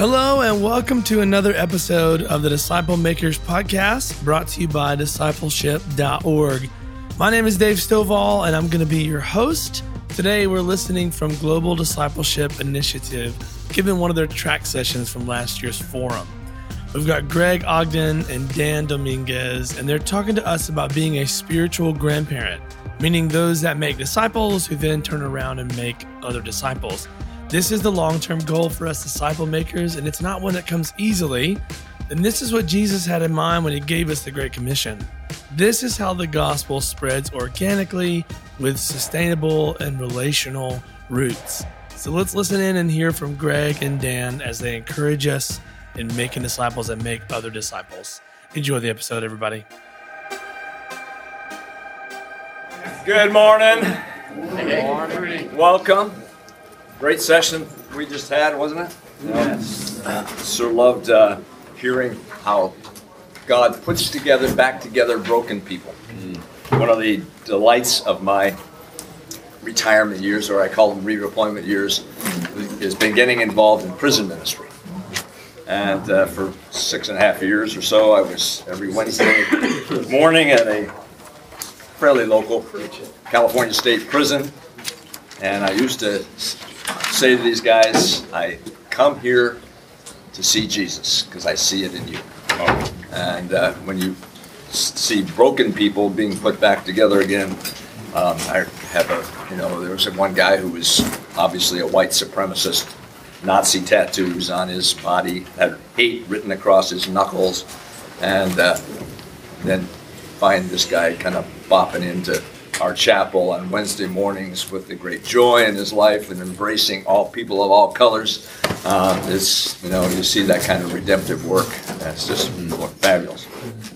Hello and welcome to another episode of the Disciple Makers Podcast, brought to you by discipleship.org. My name is Dave Stovall and I'm going to be your host. Today we're listening from Global Discipleship Initiative, given one of their track sessions from last year's forum. We've got Greg Ogden and Dan Dominguez, and they're talking to us about being a spiritual grandparent, meaning those that make disciples who then turn around and make other disciples. This is the long-term goal for us disciple makers, and it's not one that comes easily. And this is what Jesus had in mind when he gave us the Great Commission. This is how the gospel spreads organically with sustainable and relational roots. So let's listen in and hear from Greg and Dan as they encourage us in making disciples and make other disciples. Enjoy the episode, everybody. Good morning. Good morning. Welcome. Great session we just had, wasn't it? Yes. So loved hearing how God puts back together broken people. One of the delights of my retirement years, or I call them redeployment years, has been getting involved in prison ministry. And for 6.5 years or so, I was every Wednesday morning at a fairly local California State prison. And I used to say to these guys, I come here to see Jesus because I see it in you. And when you see broken people being put back together again, I have there was one guy who was obviously a white supremacist, Nazi tattoos on his body, had hate written across his knuckles, and then find this guy kind of bopping into our chapel on Wednesday mornings with the great joy in his life and embracing all people of all colors. You see that kind of redemptive work. That's just fabulous.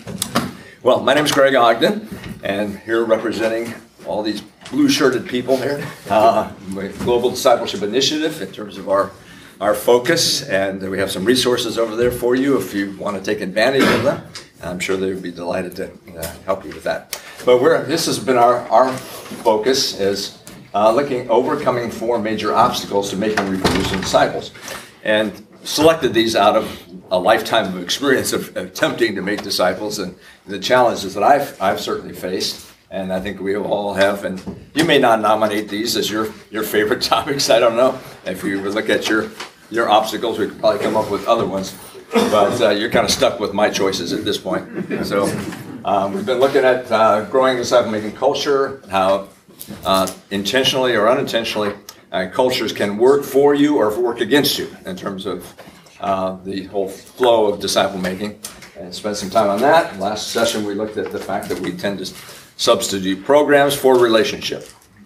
Well, my name is Greg Ogden, and here representing all these blue-shirted people here with Global Discipleship Initiative in terms of our focus, and we have some resources over there for you if you want to take advantage of them. I'm sure they would be delighted to help you with that. But this has been our focus is overcoming 4 major obstacles to making and reproducing disciples, and selected these out of a lifetime of experience of attempting to make disciples and the challenges that I've certainly faced, and I think we all have. And you may not nominate these as your favorite topics. I don't know. If we would look at your obstacles, we could probably come up with other ones. But you're kind of stuck with my choices at this point. So we've been looking at growing disciple-making culture, how intentionally or unintentionally cultures can work for you or work against you in terms of the whole flow of disciple-making, and spent some time on that. Last session we looked at the fact that we tend to substitute programs for relationship.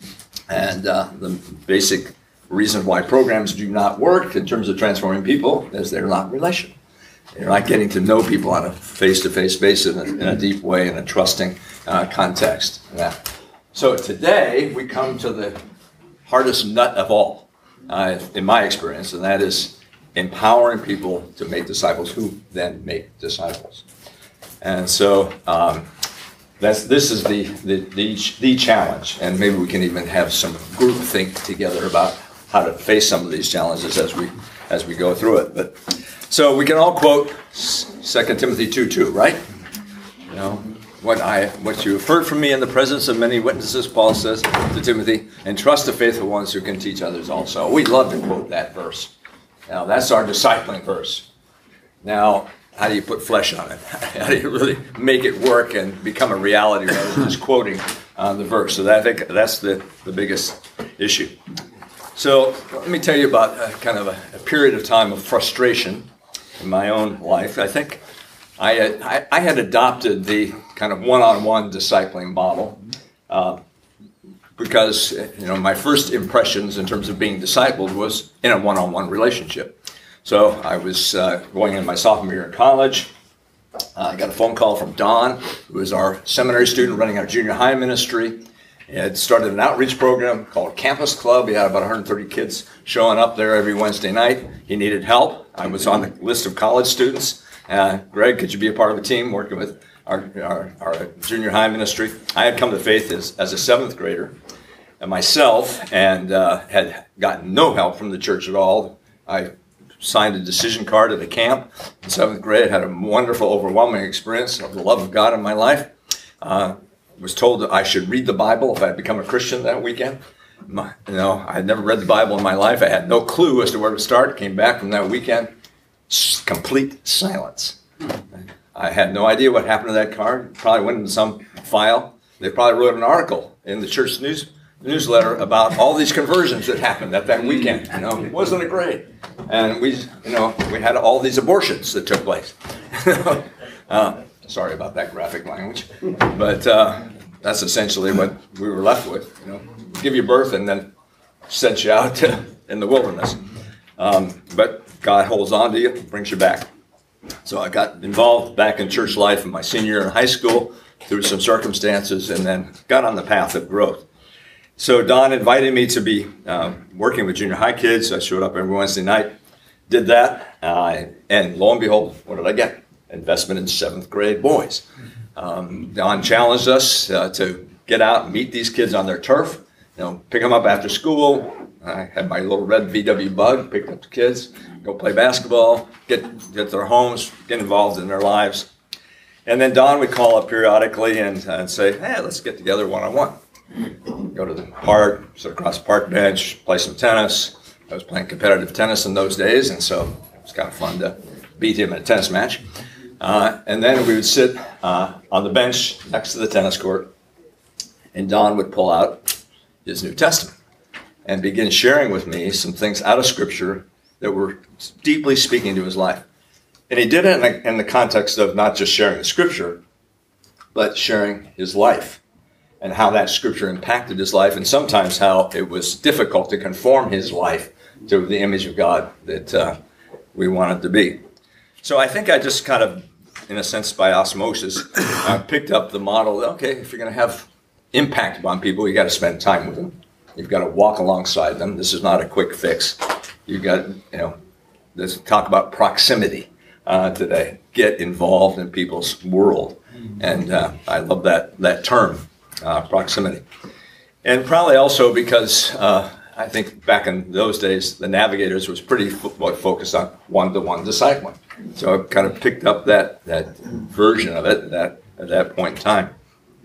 And the basic reason why programs do not work in terms of transforming people is they're not relational. You're not getting to know people on a face-to-face basis in a deep way, in a trusting context. Yeah. So today we come to the hardest nut of all, in my experience, and that is empowering people to make disciples who then make disciples. And so this is the challenge, and maybe we can even have some group think together about how to face some of these challenges as we go through it. But so we can all quote 2 Timothy 2:2, right? What you have heard from me in the presence of many witnesses, Paul says to Timothy, and trust the faithful ones who can teach others also. We love to quote that verse. Now that's our discipling verse. Now, how do you put flesh on it? How do you really make it work and become a reality rather than just quoting the verse? So I think that's the biggest issue. So let me tell you about kind of a period of time of frustration in my own life. I think I had adopted the kind of one-on-one discipling model because my first impressions in terms of being discipled was in a one-on-one relationship. So I was going in my sophomore year in college. I got a phone call from Don, who was our seminary student running our junior high ministry. He had started an outreach program called Campus Club. He had about 130 kids showing up there every Wednesday night. He needed help. I was on the list of college students. Greg, could you be a part of a team working with our junior high ministry? I had come to faith as a 7th grader myself and had gotten no help from the church at all. I signed a decision card at a camp in 7th grade. Had a wonderful, overwhelming experience of the love of God in my life. Was told that I should read the Bible if I had become a Christian that weekend. I had never read the Bible in my life. I had no clue as to where to start. Came back from that weekend, complete silence. I had no idea what happened to that card. Probably went into some file. They probably wrote an article in the church newsletter about all these conversions that happened at that weekend. Wasn't it great? And we had all these abortions that took place. Sorry about that graphic language, but that's essentially what we were left with. Give you birth and then sent you out in the wilderness. But God holds on to you, brings you back. So I got involved back in church life in my senior year in high school through some circumstances, and then got on the path of growth. So Don invited me to be working with junior high kids. I showed up every Wednesday night, did that, and lo and behold, what did I get? Investment in 7th grade boys. Don challenged us to get out and meet these kids on their turf, pick them up after school. I had my little red VW Bug, picked up the kids, go play basketball, get their homes, get involved in their lives. And then Don would call up periodically and say, hey, let's get together one-on-one. Go to the park, sit across the park bench, play some tennis. I was playing competitive tennis in those days, and so it was kind of fun to beat him in a tennis match. And then we would sit on the bench next to the tennis court, and Don would pull out his New Testament and begin sharing with me some things out of Scripture that were deeply speaking to his life. And he did it in the context of not just sharing the Scripture, but sharing his life and how that Scripture impacted his life, and sometimes how it was difficult to conform his life to the image of God that we wanted to be. So I think I just kind of, in a sense, by osmosis, picked up the model that, okay, if you're going to have impact upon people, you got to spend time with them. You've got to walk alongside them. This is not a quick fix. You've got, let's talk about proximity today. Get involved in people's world. And I love that term, proximity. And probably also because I think back in those days, the Navigators was pretty focused on one-to-one discipling. So I kind of picked up that version of it at that point in time.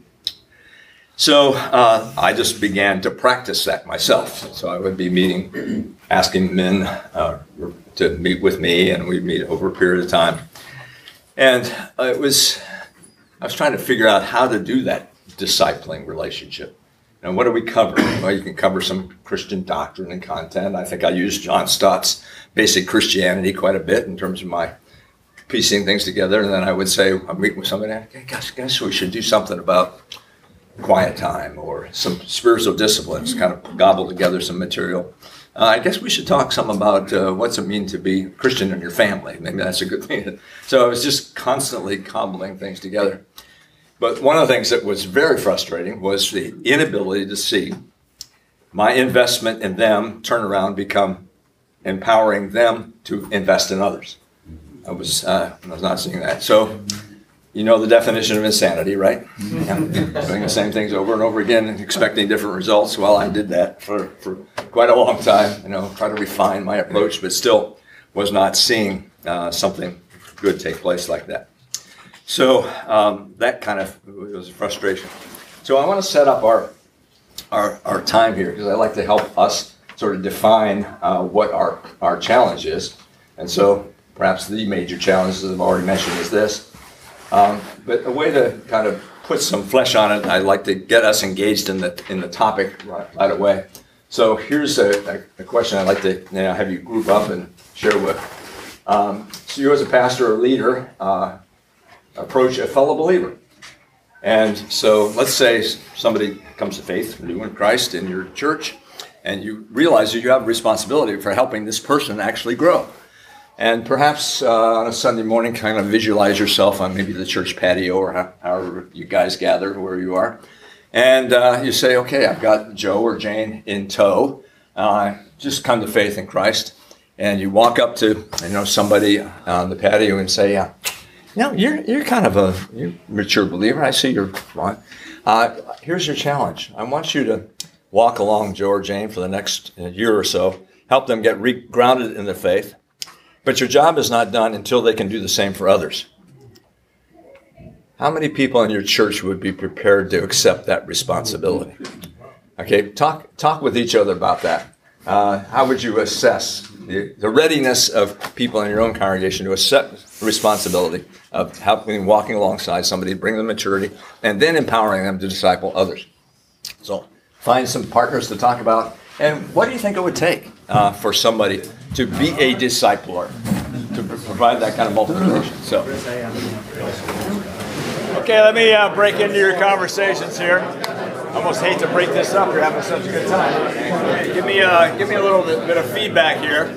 So I just began to practice that myself. So I would be asking men to meet with me, and we'd meet over a period of time. And I was trying to figure out how to do that discipling relationship. And what do we cover? Well, you can cover some Christian doctrine and content. I think I used John Stott's Basic Christianity quite a bit in terms of my piecing things together. And then I would say, I'm meeting with somebody, I guess we should do something about quiet time or some spiritual disciplines, kind of gobble together some material. I guess we should talk some about what's it mean to be Christian in your family. Maybe that's a good thing. So I was just constantly cobbling things together. But one of the things that was very frustrating was the inability to see my investment in them turn around, become empowering them to invest in others. I was not seeing that. So, you know the definition of insanity, right? Yeah. Doing the same things over and over again and expecting different results. Well, I did that for quite a long time, try to refine my approach, but still was not seeing something good take place like that. So that kind of was a frustration. So I want to set up our time here because I like to help us sort of define what our challenge is. And so perhaps the major challenge, as I've already mentioned, is this. But a way to kind of put some flesh on it, I'd like to get us engaged in the topic right away. So here's a question I'd like to have you group up and share with. So you as a pastor or leader approach a fellow believer. And so let's say somebody comes to faith, new in Christ in your church, and you realize that you have a responsibility for helping this person actually grow. And perhaps on a Sunday morning, kind of visualize yourself on maybe the church patio or however you guys gather where you are. And you say, okay, I've got Joe or Jane in tow. Just come to faith in Christ. And you walk up to somebody on the patio and say, you're kind of you're a mature believer. I see you're fine. Here's your challenge. I want you to walk along Joe or Jane for the next year or so, help them get grounded in their faith. But your job is not done until they can do the same for others. How many people in your church would be prepared to accept that responsibility? Okay, talk with each other about that. How would you assess the readiness of people in your own congregation to accept the responsibility of walking alongside somebody, bring them maturity, and then empowering them to disciple others? So find some partners to talk about. And what do you think it would take for somebody to be a discipler, to provide that kind of multiplication? So, okay, let me break into your conversations here. I almost hate to break this up. You're having such a good time. Give me a little bit of feedback here.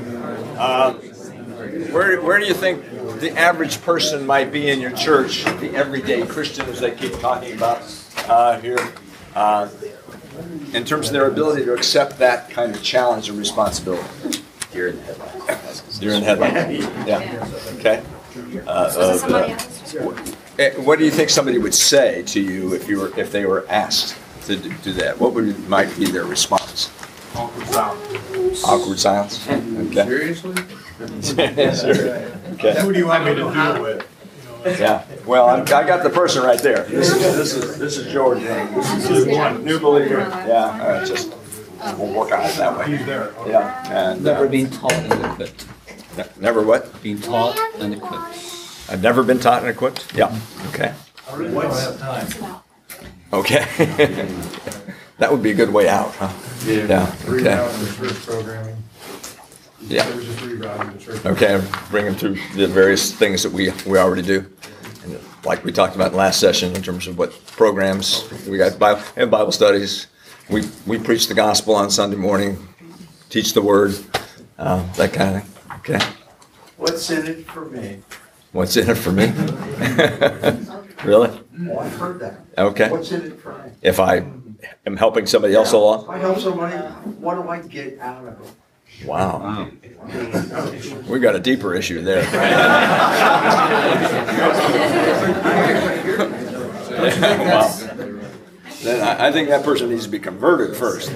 Where do you think the average person might be in your church, the everyday Christian, as they keep talking about here, in terms of their ability to accept that kind of challenge and responsibility? Deer in the headlights. Deer in the headlights. Yeah. Okay. What do you think somebody would say to you if they were asked to do that? What might be their response? Awkward silence. Awkward silence. Okay. Seriously? Sure. Okay. Who do you want me to deal with? Yeah. Well, I got the person right there. This is George. This is one new believer. Yeah. All right. Just we'll work on it that way. He's there. Yeah. And Never been taught and equipped. never what? Being taught and equipped. I've never been taught and equipped. Yeah. Okay. I really don't have time. Okay. That would be a good way out, huh? Yeah. Okay. Rerouting the church programming. Yeah. It was just rerouting the church. Okay, bring them through the various things that we already do. And like we talked about in the last session in terms of what programs, we got Bible studies. We preach the gospel on Sunday morning, teach the word, that kind of thing. Okay. What's in it for me? What's in it for me? Really? Oh, I've heard that. Okay. What's in it for me? If I am helping somebody else along? If I help somebody, what do I get out of it? Wow. We got a deeper issue there. Wow. Then I think that person needs to be converted first.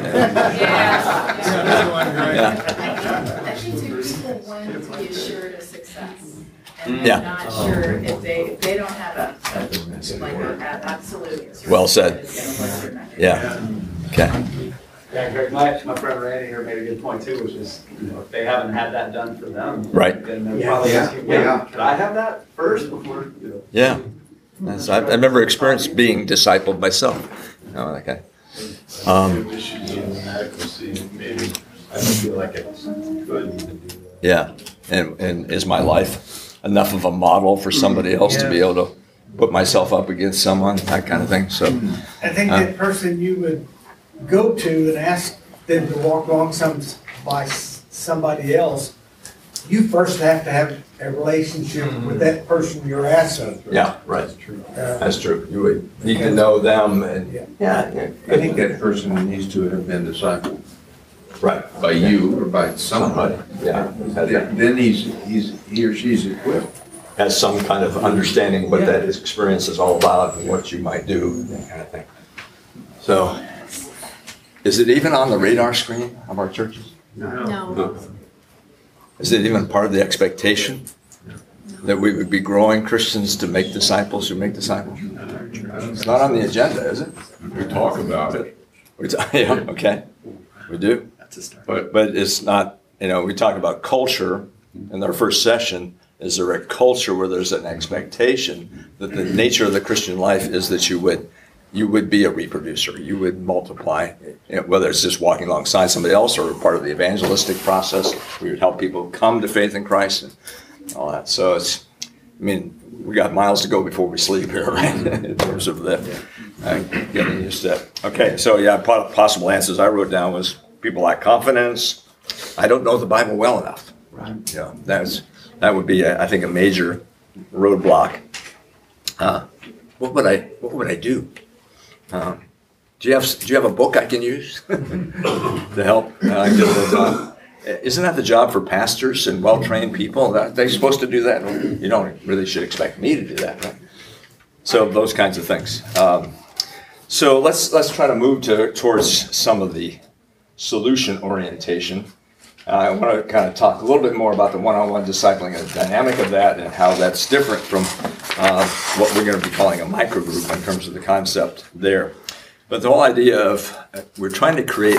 Yeah. Actually, two people want to be assured of success. And Yeah. they're not sure if they don't have an absolute. Well said. Yeah. Okay. Yeah, Greg, my friend Randy here made a good point too, which is, if they haven't had that done for them, Right. then they're probably asking, could I have that first before, Yeah. I've never experienced being discipled myself. Oh, okay. Issues of inadequacy, maybe. I don't feel like it's good. Yeah. And is my life enough of a model for somebody else to be able to put myself up against someone, that kind of thing? So, I think that person you would go to and ask them to walk alongside somebody else, you first have to have a relationship with that person you're asking. yeah, right. That's true. You would need to know them and, yeah. I think that person needs to have been discipled Right. by you or by somebody. Yeah. Then he or she's equipped. Has some kind of understanding what that experience is all about and what you might do, that kind of thing. So, is it even on the radar screen of our churches? No. Is it even part of the expectation that we would be growing Christians to make disciples who make disciples? It's not on the agenda, is it? We talk about it. Yeah, okay. We do. That's a start. But it's not, we talk about culture in our first session. Is there a culture where there's an expectation that the nature of the Christian life is that you would be a reproducer, you would multiply, whether it's just walking alongside somebody else or part of the evangelistic process, we would help people come to faith in Christ and all that. So we got miles to go before we sleep here, right? In terms of getting used to that. Okay, so possible answers I wrote down was people lack confidence. I don't know the Bible well enough. Right. That would be, I think, a major roadblock. What would I do? Do you have a book I can use to help get that done? Isn't that the job for pastors and well-trained people? They're supposed to do that. You don't really should expect me to do that, right? So those kinds of things. So let's try to move towards some of the solution orientation. I want to kind of talk a little bit more about the one-on-one discipling and the dynamic of that and how that's different from what we're going to be calling a microgroup in terms of the concept there. But the whole idea of we're trying to create,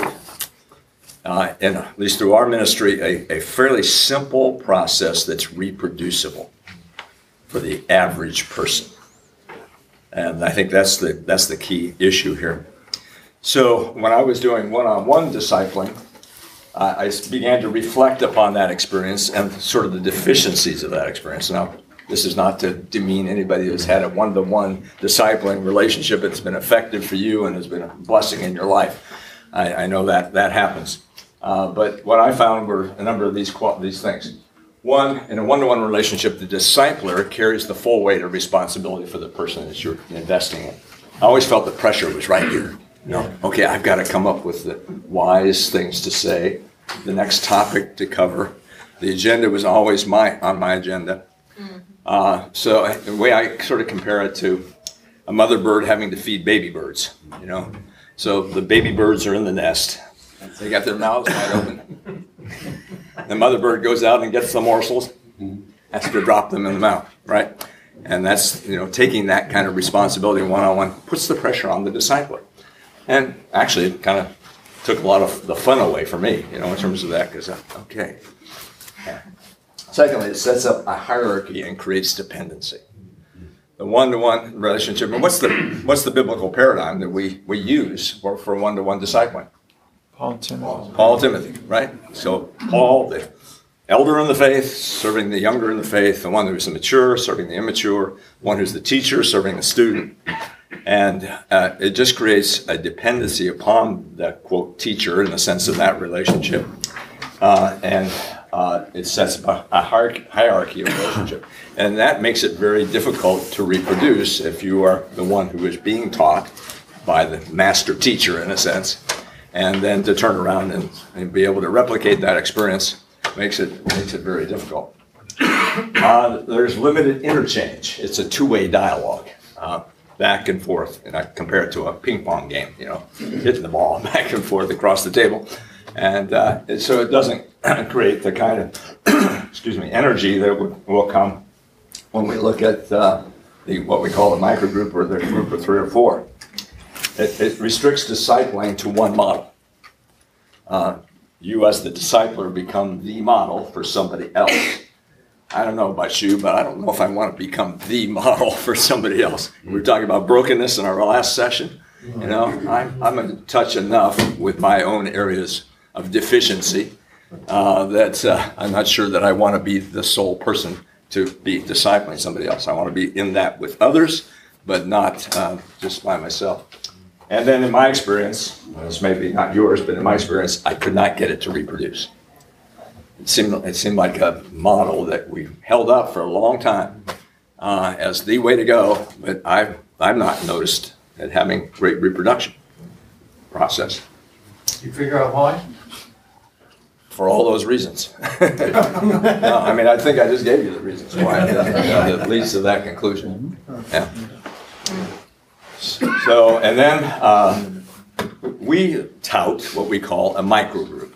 and at least through our ministry, a fairly simple process that's reproducible for the average person. And I think that's the key issue here. So when I was doing one-on-one discipling, I began to reflect upon that experience and sort of the deficiencies of that experience. Now, this is not to demean anybody who's had a one-to-one discipling relationship that's been effective for you and has been a blessing in your life. I know that happens. But what I found were a number of these things. One, in a one-to-one relationship, the discipler carries the full weight of responsibility for the person that you're investing in. I always felt the pressure was right here. Okay, I've got to come up with the wise things to say, the next topic to cover. The agenda was always on my agenda. So the way I sort of compare it to a mother bird having to feed baby birds, So the baby birds are in the nest. They got their mouths wide open. The mother bird goes out and gets the morsels, has to drop them in the mouth, right? And that's, taking that kind of responsibility one-on-one puts the pressure on the discipler. And actually, it kind of took a lot of the fun away for me, in terms of that, because, okay. Yeah. Secondly, it sets up a hierarchy and creates dependency. The one-to-one relationship, and what's the biblical paradigm that we use for one-to-one discipling? Paul Timothy, right? So Paul, the elder in the faith, serving the younger in the faith, the one who's the mature, serving the immature, one who's the teacher, serving the student. And it just creates a dependency upon the, quote, teacher in the sense of that relationship. And it sets up a hierarchy of relationship. And that makes it very difficult to reproduce if you are the one who is being taught by the master teacher, in a sense. And then to turn around and be able to replicate that experience makes it very difficult. There's limited interchange. It's a two-way dialogue, back and forth. And I compare it to a ping pong game, hitting the ball back and forth across the table. And so it doesn't create the kind of, energy that will come when we look at what we call the microgroup or the group of 3 or 4. It restricts discipling to one model. You as the discipler become the model for somebody else. I don't know about you, but I don't know if I want to become the model for somebody else. We were talking about brokenness in our last session. I'm in touch enough with my own areas of deficiency that I'm not sure that I want to be the sole person to be discipling somebody else. I want to be in that with others, but not just by myself. And then in my experience, this may be not yours, but in my experience, I could not get it to reproduce. It seemed like a model that we held up for a long time as the way to go, but I've not noticed it having great reproduction process. You figure out why? For all those reasons. No, I think I just gave you the reasons why that leads to that conclusion. Yeah. So, and then we tout what we call a microgroup.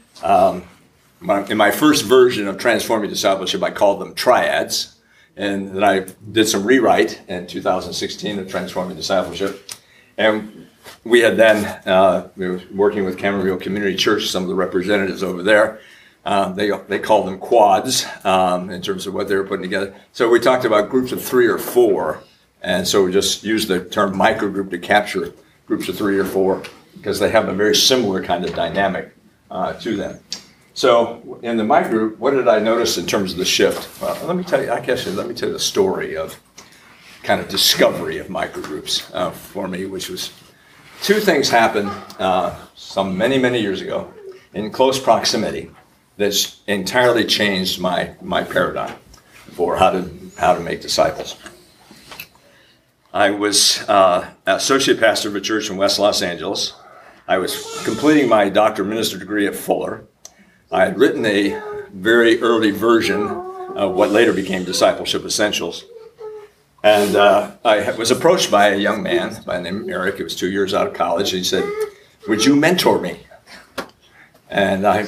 In my first version of Transforming Discipleship, I called them triads. And then I did some rewrite in 2016 of Transforming Discipleship. And we had then, we were working with Cameronville Community Church, some of the representatives over there. They called them quads in terms of what they were putting together. So we talked about groups of 3 or 4. And so we just used the term microgroup to capture groups of 3 or 4 because they have a very similar kind of dynamic to them. So in the microgroup, what did I notice in terms of the shift? Well, let me tell you the story of kind of discovery of microgroups for me, which was 2 things happened many, many years ago in close proximity that's entirely changed my paradigm for how to make disciples. I was associate pastor of a church in West Los Angeles. I was completing my doctor of ministry degree at Fuller. I had written a very early version of what later became Discipleship Essentials. And I was approached by a young man by the name of Eric. He was 2 years out of college. And he said, "Would you mentor me?" And I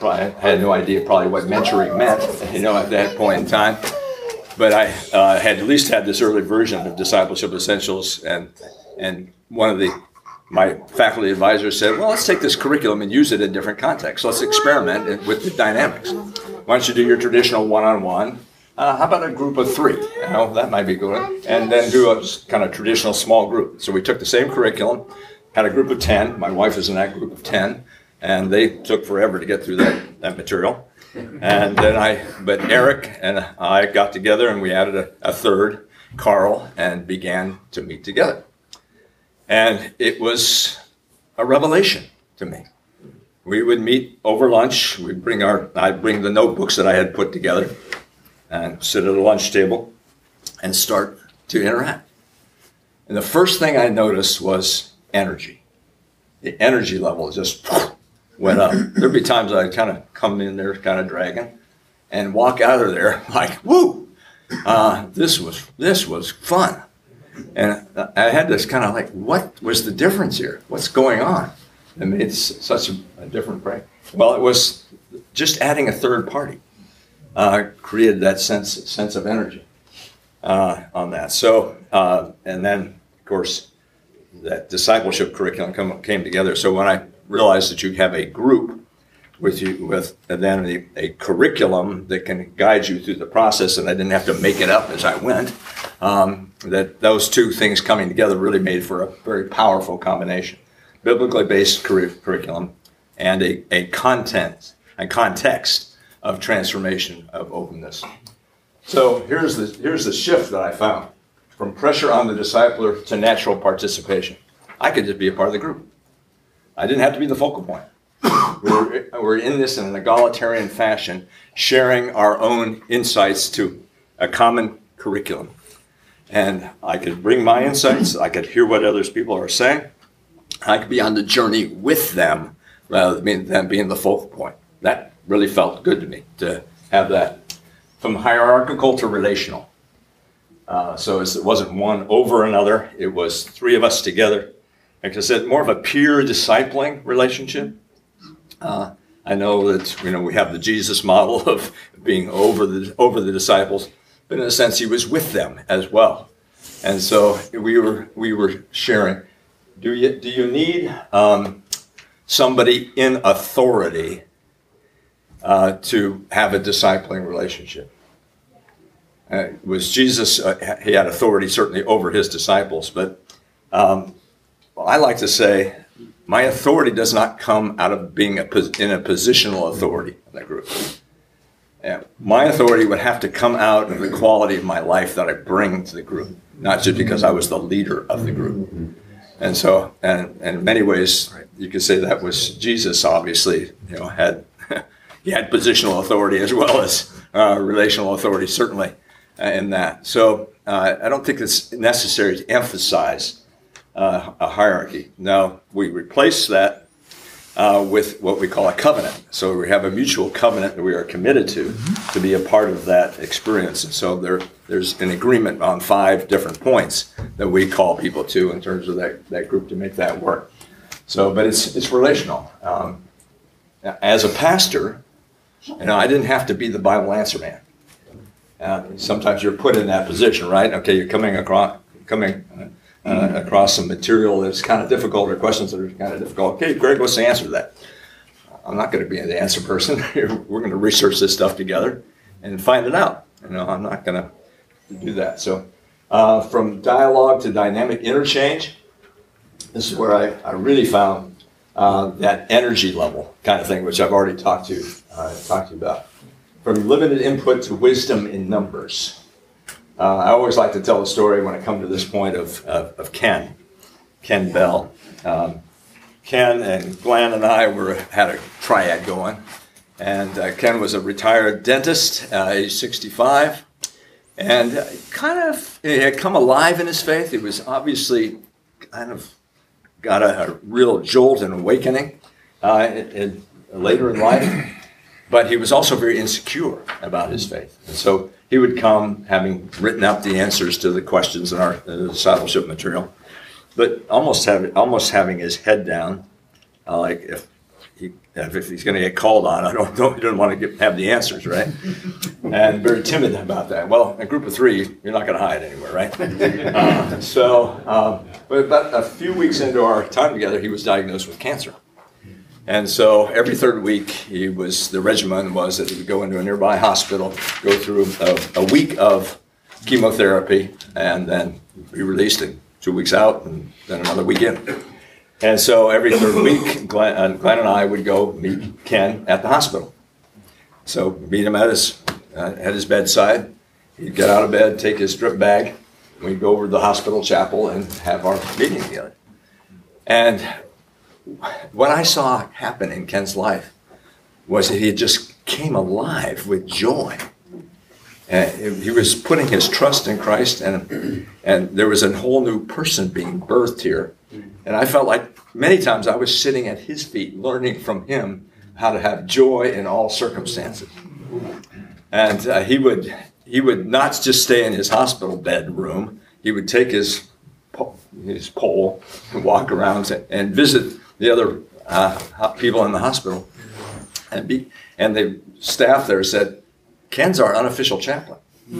I had no idea probably what mentoring meant, at that point in time. But I had at least had this early version of Discipleship Essentials, and one of my faculty advisors said, well, let's take this curriculum and use it in different contexts. Let's experiment with the dynamics. Why don't you do your traditional one-on-one? How about a group of 3? That might be good. And then do a kind of traditional small group. So we took the same curriculum, had a group of 10. My wife was in that group of 10, and they took forever to get through that material. And then but Eric and I got together and we added a third, Carl, and began to meet together. And it was a revelation to me. We would meet over lunch. I'd bring the notebooks that I had put together and sit at a lunch table and start to interact. And the first thing I noticed was energy. The energy level just went up. There'd be times I'd kind of come in there kind of dragging and walk out of there like, woo, this was fun. And I had this kind of like, what was the difference here? What's going on? It made such a different break. Well, it was just adding a third party created that sense of energy on that. So, and then, of course, that discipleship curriculum came together. So when I realized that you have a group with then a curriculum that can guide you through the process, and I didn't have to make it up as I went, that those two things coming together really made for a very powerful combination. Biblically based curriculum and a context of transformation of openness. So here's the shift that I found. From pressure on the discipler to natural participation. I could just be a part of the group. I didn't have to be the focal point. We're in this in an egalitarian fashion, sharing our own insights to a common curriculum. And I could bring my insights. I could hear what others people are saying. I could be on the journey with them rather than them being the focal point. That really felt good to me, to have that from hierarchical to relational. So it wasn't one over another. It was 3 of us together. Like I said, more of a peer discipling relationship. I know that we have the Jesus model of being over the disciples, but in a sense, he was with them as well. And so we were sharing. Do you need somebody in authority to have a discipling relationship? Was Jesus, he had authority certainly over his disciples, but I like to say my authority does not come out of being in a positional authority in the group. My authority would have to come out of the quality of my life that I bring to the group, not just because I was the leader of the group. And so, and in many ways, you could say that was Jesus, obviously, he had positional authority as well as relational authority, certainly. In that. So I don't think it's necessary to emphasize a hierarchy. Now, we replace that with what we call a covenant. So we have a mutual covenant that we are committed to be a part of that experience. And so there's an agreement on 5 different points that we call people to in terms of that group to make that work. So, but it's relational. As a pastor, I didn't have to be the Bible answer man. Sometimes you're put in that position, right? Okay, you're coming across some material that's kind of difficult or questions that are kind of difficult. Okay, Greg, what's the answer to that? I'm not going to be the answer person. We're going to research this stuff together and find it out. I'm not going to do that. So from dialogue to dynamic interchange, this is where I really found that energy level kind of thing, which I've already talked to you about. From limited input to wisdom in numbers. I always like to tell the story when I come to this point of Ken Bell. Ken and Glenn and I had a triad going. And Ken was a retired dentist, age 65. And he had come alive in his faith. He was obviously kind of got a real jolt and awakening later in life. But he was also very insecure about his faith. And so he would come having written out the answers to the questions in our discipleship material, but almost having his head down, like if he's going to get called on, he doesn't want to have the answers, right? And very timid about that. Well, in group of 3, you're not going to hide anywhere, right? But about a few weeks into our time together, he was diagnosed with cancer. And so every 3rd week, the regimen was that he would go into a nearby hospital, go through a week of chemotherapy, and then be released in 2 weeks out, and then another week in. And so every 3rd week, Glenn and I would go meet Ken at the hospital. So meet him at his bedside. He'd get out of bed, take his strip bag, and we'd go over to the hospital chapel and have our meeting together. And what I saw happen in Ken's life was that he just came alive with joy. And he was putting his trust in Christ, and there was a whole new person being birthed here. And I felt like many times I was sitting at his feet, learning from him how to have joy in all circumstances. And he would not just stay in his hospital bedroom. He would take his pole and walk around and visit the other people in the hospital. And the staff there said, Ken's our unofficial chaplain.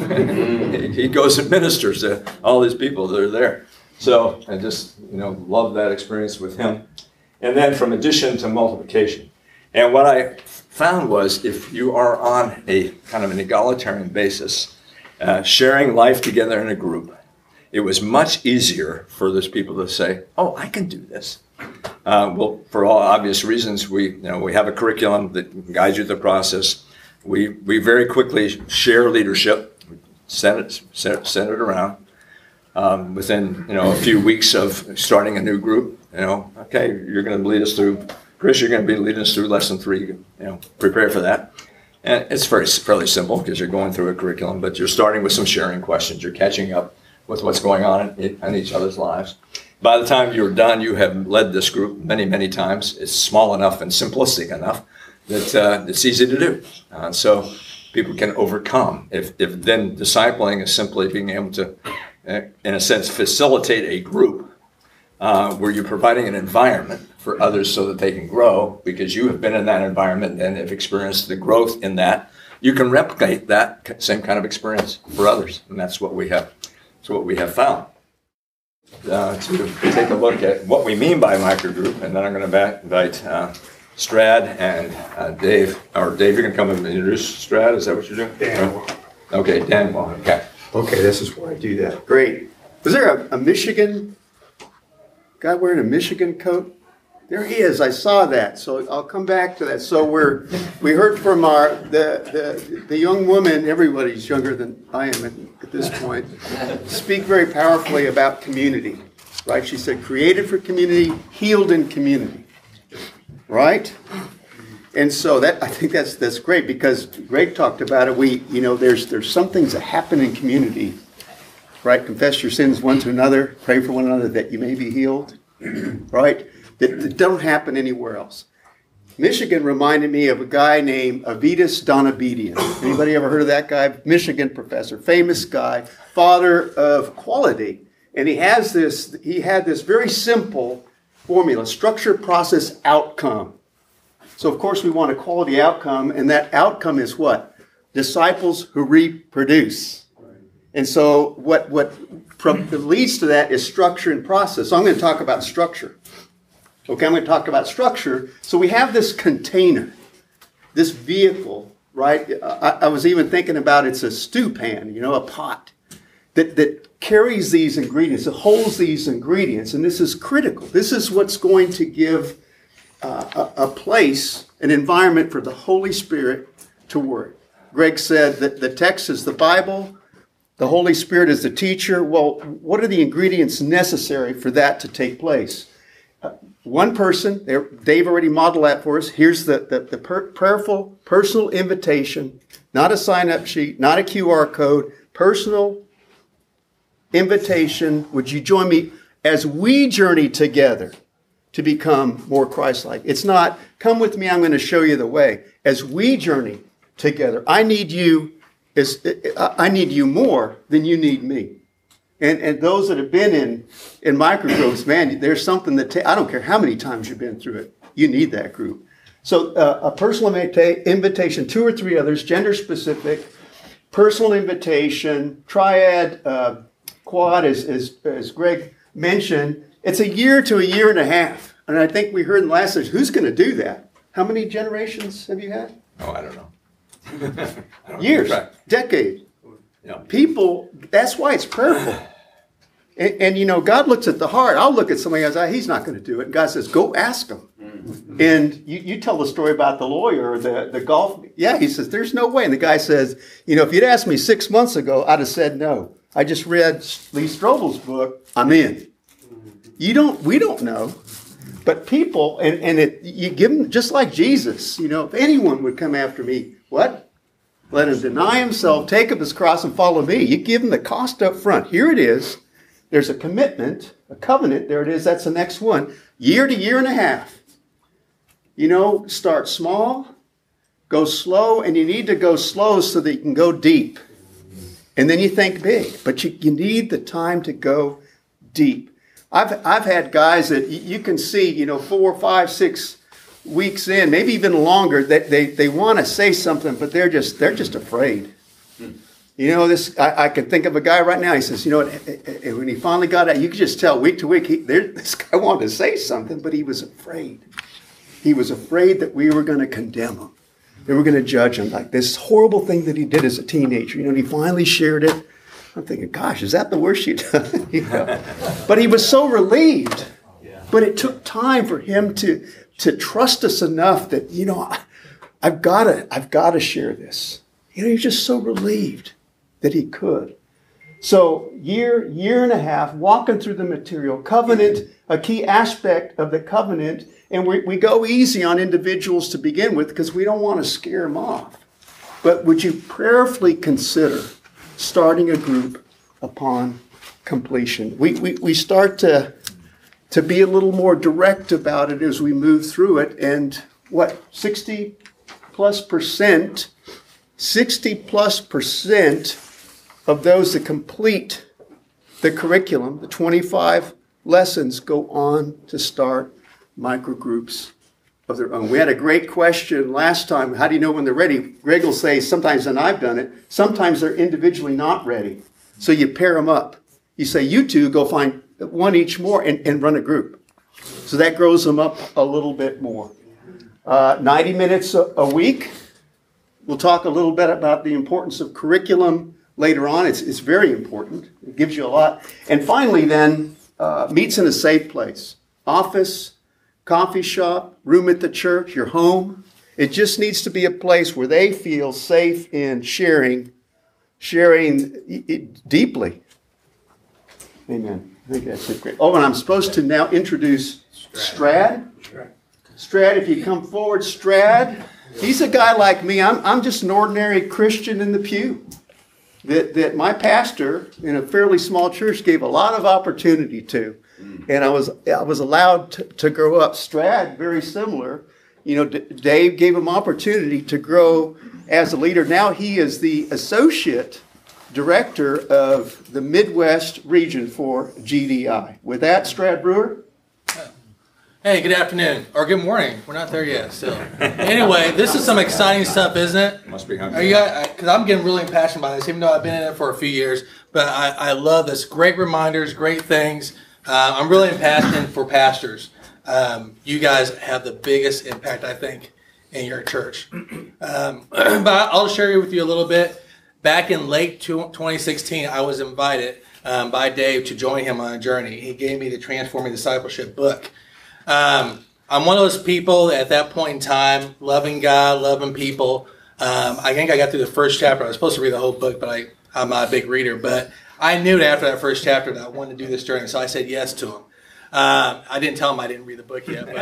He goes and ministers to all these people that are there. So I just, love that experience with him. And then from addition to multiplication. And what I found was if you are on a kind of an egalitarian basis, sharing life together in a group, it was much easier for those people to say, oh, I can do this. Well, for all obvious reasons, we have a curriculum that guides you through the process. We very quickly share leadership, send it around. Within a few weeks of starting a new group, okay, you're going to lead us through, Chris, you're going to be leading us through lesson 3. Prepare for that. And it's fairly simple because you're going through a curriculum, but you're starting with some sharing questions. You're catching up with what's going on in each other's lives. By the time you're done, you have led this group many, many times. It's small enough and simplistic enough that it's easy to do. So people can overcome. If then discipling is simply being able to, in a sense, facilitate a group where you're providing an environment for others so that they can grow because you have been in that environment and have experienced the growth in that, you can replicate that same kind of experience for others. And that's what we have. That's what we have found. To take a look at what we mean by microgroup, and then I'm going to invite Strad and Dave. Or Dave, you're going to come and introduce Strad. Is that what you're doing? Dan. Okay, Dan. Okay. Okay, this is where I do that. Great. Was there a Michigan guy wearing a Michigan coat? There he is. I saw that. So I'll come back to that. So we heard from the young woman. Everybody's younger than I am at this point. Speak very powerfully about community, right? She said, created for community, healed in community, right? And so I think that's great because Greg talked about it. There's some things that happen in community, right? Confess your sins one to another, pray for one another that you may be healed, right? That don't happen anywhere else. Michigan reminded me of a guy named Avitas Donabedian. Anybody ever heard of that guy? Michigan professor, famous guy, father of quality. And he had this very simple formula, structure, process, outcome. So of course we want a quality outcome, and that outcome is what? Disciples who reproduce. And so what leads to that is structure and process. So I'm going to talk about structure. Okay, I'm going to talk about structure. So we have this container, this vehicle, right? I was even thinking about it's a stew pan, a pot that carries these ingredients, that holds these ingredients. And this is critical. This is what's going to give a place, an environment for the Holy Spirit to work. Greg said that the text is the Bible. The Holy Spirit is the teacher. Well, what are the ingredients necessary for that to take place? One person, Dave already modeled that for us. Here's the prayerful personal invitation, not a sign-up sheet, not a QR code, personal invitation. Would you join me as we journey together to become more Christ-like? It's not, come with me, I'm going to show you the way. As we journey together, I need you more than you need me. And those that have been in microgroups, man, there's something that I don't care how many times you've been through it. You need that group. So a personal invitation, 2 or 3 others, gender specific, personal invitation, triad, quad, as Greg mentioned. It's a year to a year and a half. And I think we heard in the last session, who's going to do that? How many generations have you had? Oh, I don't know. Years, decade. Yeah. People, that's why it's prayerful. And you know, God looks at the heart. I'll look at somebody and say, he's not going to do it. And God says, go ask him. And you tell the story about the lawyer, the golf. Yeah, he says, there's no way. And the guy says, you know, if you'd asked me 6 months ago, I'd have said no. I just read Lee Strobel's book. I'm in. We don't know. But people, you give them, just like Jesus, you know, if anyone would come after me, what? Let him deny himself, take up his cross, and follow me. You give him the cost up front. Here it is. There's a commitment, a covenant. There it is. That's the next one. Year to year and a half. You know, start small, go slow, and you need to go slow so that you can go deep. And then you think big. But you need the time to go deep. I've had guys that you can see, you know, 4, 5, 6 weeks in, maybe even longer, that they want to say something, but they're just afraid. You know, I can think of a guy right now. He says, you know, when he finally got out, you could just tell week to week, this guy wanted to say something, but he was afraid. He was afraid that we were going to condemn him. They were going to judge him. Like this horrible thing that he did as a teenager. You know, and he finally shared it. I'm thinking, gosh, is that the worst you've done? You know? But he was so relieved. But it took time for him to trust us enough that, you know, I've got to share this. You know, he was just so relieved that he could. So year and a half, walking through the material. Covenant, a key aspect of the covenant. And we go easy on individuals to begin with because we don't want to scare them off. But would you prayerfully consider starting a group upon completion? We start to be a little more direct about it as we move through it. And 60 plus percent of those that complete the curriculum, the 25 lessons, go on to start microgroups of their own. We had a great question last time. How do you know when they're ready? Greg will say, sometimes, and I've done it, sometimes they're individually not ready. So you pair them up. You say, you two go find one each more and run a group. So that grows them up a little bit more. 90 minutes a week. We'll talk a little bit about the importance of curriculum later on. It's very important. It gives you a lot. And finally then, meets in a safe place. Office, coffee shop, room at the church, your home. It just needs to be a place where they feel safe in sharing it deeply. Amen. I think that's it. Great. Oh, and I'm supposed to now introduce Strad. Strad, if you come forward, Strad. He's a guy like me. I'm just an ordinary Christian in the pew that my pastor in a fairly small church gave a lot of opportunity to. And I was allowed to grow up. Strad, very similar. You know, Dave gave him opportunity to grow as a leader. Now he is the associate director of the Midwest region for GDI. With that, Strad Brewer. Hey, good afternoon, or good morning. We're not there yet still. Anyway, this is some exciting stuff, isn't it? Must be hungry. Are you guys, because I'm getting really passionate about this, even though I've been in it for a few years. But I love this. Great reminders, great things. I'm really passionate for pastors. You guys have the biggest impact, I think, in your church. But I'll share with you a little bit. Back in late 2016, I was invited by Dave to join him on a journey. He gave me the Transforming Discipleship book. I'm one of those people at that point in time, loving God, loving people. I think I got through the first chapter. I was supposed to read the whole book, but I'm not a big reader. But I knew that after that first chapter that I wanted to do this journey, so I said yes to him. I didn't tell him I didn't read the book yet. But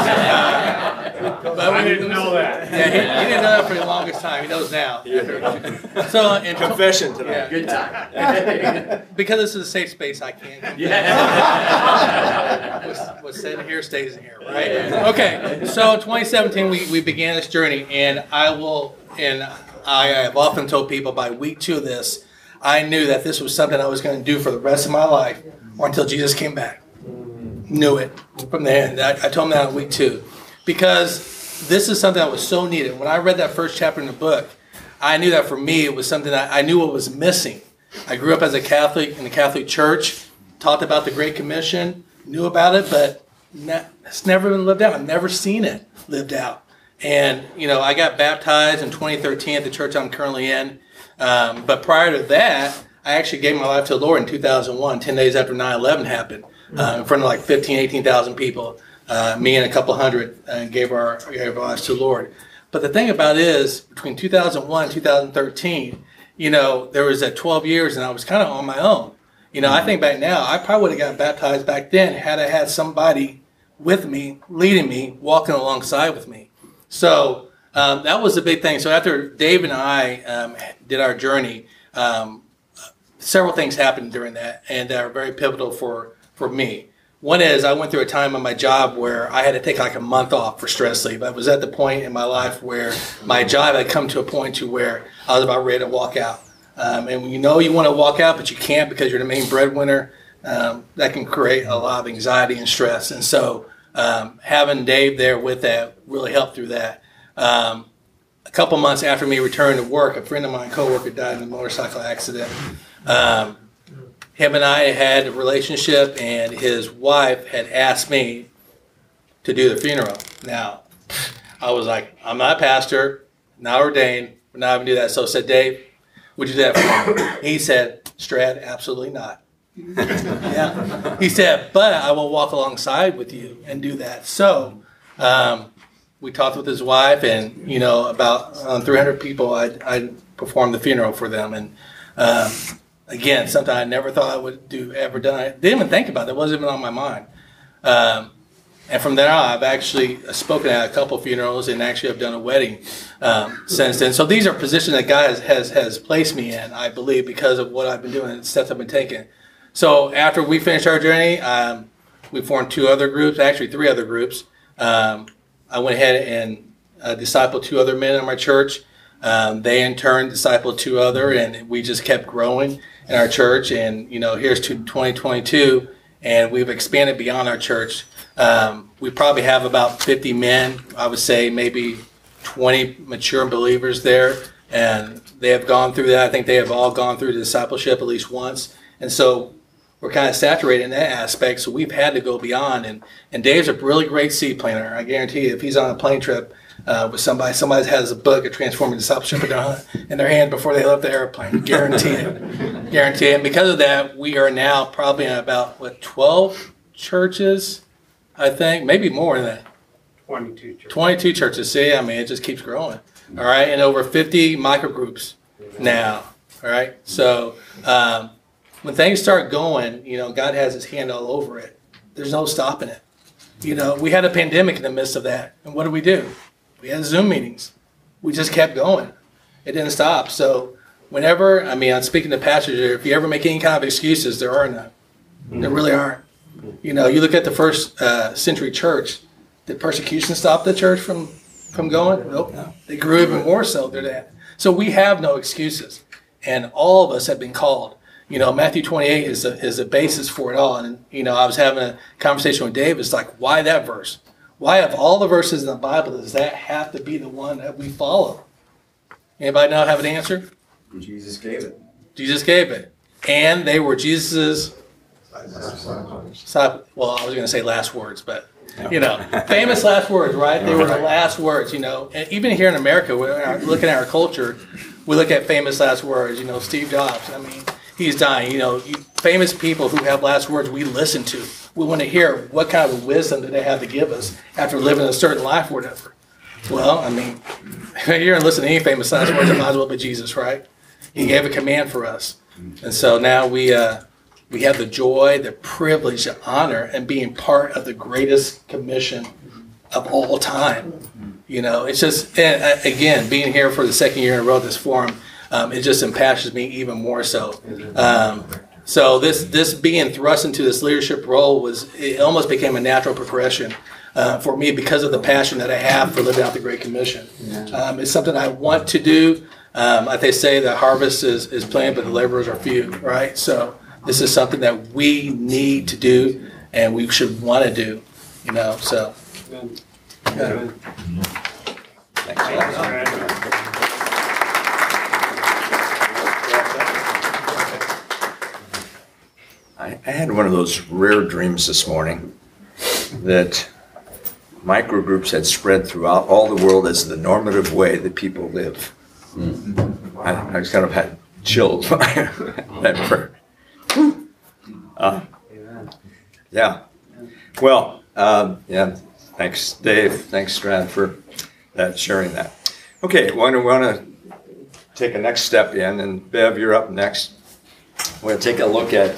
I didn't know that. Yeah, he didn't know that for the longest time. He knows now. So, in confession tonight. Yeah. Good time. Because this is a safe space, I can't confess. Yeah. What's said here stays in here, right? Okay. So, in 2017, we began this journey, and I have often told people by week 2 of this, I knew that this was something I was going to do for the rest of my life or until Jesus came back. Knew it from the end. I told him that in week 2. Because this is something that was so needed. When I read that first chapter in the book, I knew that for me, it was something that I knew what was missing. I grew up as a Catholic in the Catholic Church, talked about the Great Commission, knew about it, but it's never been lived out. I've never seen it lived out. And, I got baptized in 2013 at the church I'm currently in. But prior to that, I actually gave my life to the Lord in 2001, 10 days after 9/11 happened, in front of like 18,000 people. Me and a couple hundred gave our lives to the Lord. But the thing about it is, between 2001 and 2013, there was that 12 years and I was kind of on my own. I think back now, I probably would have got baptized back then had I had somebody with me, leading me, walking alongside with me. So that was a big thing. So after Dave and I did our journey, several things happened during that and that are very pivotal for me. One is I went through a time on my job where I had to take like a month off for stress leave. I was at the point in my life where my job had come to a point to where I was about ready to walk out. And you want to walk out, but you can't because you're the main breadwinner. That can create a lot of anxiety and stress. And so having Dave there with that really helped through that. A couple months after me returning to work, a friend of mine, coworker, died in a motorcycle accident. Him and I had a relationship, and his wife had asked me to do the funeral. Now, I was like, I'm not a pastor, not ordained, we're not going to do that. So I said, Dave, would you do that for me? He said, Strad, absolutely not. Yeah. He said, but I will walk alongside with you and do that. So we talked with his wife, and, about 300 people, I performed the funeral for them. And again, something I never thought I would ever done. I didn't even think about it. It wasn't even on my mind. And from there on, I've actually spoken at a couple funerals and actually have done a wedding since then. So these are positions that God has placed me in, I believe, because of what I've been doing and steps I've been taking. So after we finished our journey, we formed three other groups. I went ahead and discipled 2 other men in my church. They in turn discipled 2 other, and we just kept growing in our church. And here's to 2022, and we've expanded beyond our church. We probably have about 50 men. I would say maybe 20 mature believers there, and they have gone through that. I think they have all gone through discipleship at least once, and so we're kind of saturated in that aspect. So we've had to go beyond. And Dave's a really great seed planter. I guarantee you, if he's on a plane trip with somebody has a book of Transforming Discipleship in their hand before they left the airplane. Guarantee it. Guarantee it. And because of that, we are now probably in about, 12 churches, I think. Maybe more than that. 22 churches. 22 churches. See, it just keeps growing. All right. And over 50 microgroups now. All right. So when things start going, God has his hand all over it. There's no stopping it. We had a pandemic in the midst of that. And what do? We had Zoom meetings. We just kept going. It didn't stop. So whenever, I'm speaking to pastors here, if you ever make any kind of excuses, there are none. There really aren't. You look at the first century church. Did persecution stop the church from going? Nope. No. They grew even more so through that. So we have no excuses. And all of us have been called. Matthew 28 is the basis for it all. And, I was having a conversation with Dave. It's like, why that verse? Why, of all the verses in the Bible, does that have to be the one that we follow? Anybody now have an answer? Jesus gave it. Jesus gave it. And they were Jesus's, well, I was going to say last words, but, famous last words, right? They were the last words, And even here in America, looking at our culture, we look at famous last words, Steve Jobs. He's dying. Famous people who have last words we listen to. We want to hear what kind of wisdom do they have to give us after living a certain life or whatever. Well, you're going to listen to any famous last words, it might as well be Jesus, right? He gave a command for us. And so now we have the joy, the privilege, the honor, and being part of the greatest commission of all time. It's just, again, being here for the second year in a row at this forum, it just impassions me even more so. So this being thrust into this leadership role it almost became a natural progression for me because of the passion that I have for living out the Great Commission. It's something I want to do. Like they say, the harvest is plenty, but the laborers are few, right? So this is something that we need to do and we should want to do, so. Thanks, I had one of those rare dreams this morning that microgroups had spread throughout all the world as the normative way that people live. I just kind of had chills when I heard that prayer. Yeah. Well, yeah. Thanks, Dave. Thanks, Strad, for sharing that. Okay, we want to take a next step in, and Bev, you're up next. We're going to take a look at